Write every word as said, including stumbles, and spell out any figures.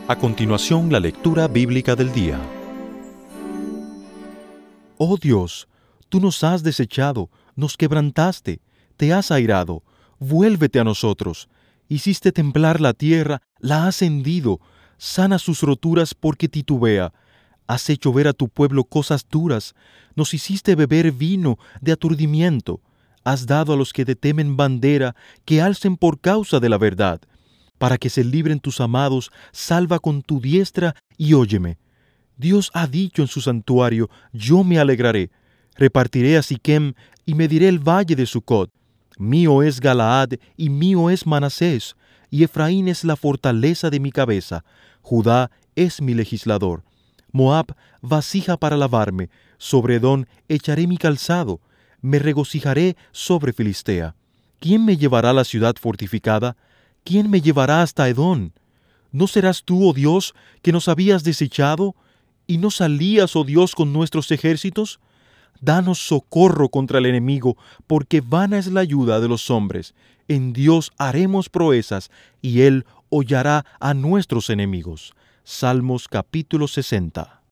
A continuación, la lectura bíblica del día. Oh Dios, tú nos has desechado, nos quebrantaste, te has airado, vuélvete a nosotros. Hiciste temblar la tierra, la has hendido, sana sus roturas porque titubea. Has hecho ver a tu pueblo cosas duras, nos hiciste beber vino de aturdimiento. Has dado a los que te temen bandera, que alcen por causa de la verdad. Para que se libren tus amados, salva con tu diestra y óyeme. Dios ha dicho en su santuario, yo me alegraré. Repartiré a Siquem y mediré el valle de Sucot. Mío es Galaad y mío es Manasés, y Efraín es la fortaleza de mi cabeza. Judá es mi legislador. Moab, vasija para lavarme. Sobre Edom echaré mi calzado. Me regocijaré sobre Filistea. ¿Quién me llevará a la ciudad fortificada? ¿Quién me llevará hasta Edom? ¿No serás tú, oh Dios, que nos habías desechado? ¿Y no salías, oh Dios, con nuestros ejércitos? Danos socorro contra el enemigo, porque vana es la ayuda de los hombres. En Dios haremos proezas, y Él hollará a nuestros enemigos. Salmos capítulo sesenta.